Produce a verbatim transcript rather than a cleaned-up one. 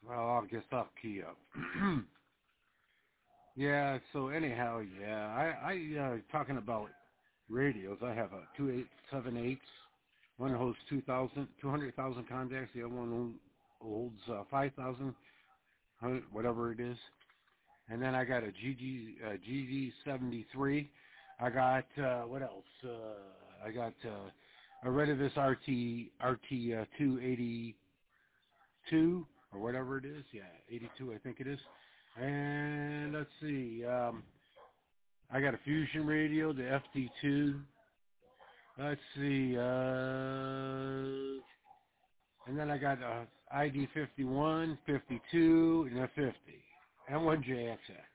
Well, I guess I'll key up. Yeah. So anyhow, yeah. I I uh, talking about radios. I have a two eight seven eight. One holds two thousand, two hundred thousand contacts. The other one holds uh, five thousand, whatever it is. And then I got a G G uh, G G seventy-three. I got uh, what else? Uh, I got uh, a Retevis R T R T uh, two eighty-two or whatever it is. Yeah, eighty-two I think it is. And let's see. Um, I got a Fusion radio, the F D two. Let's see. Uh, and then I got a I D fifty-one, fifty-two, and a fifty, and one J X X.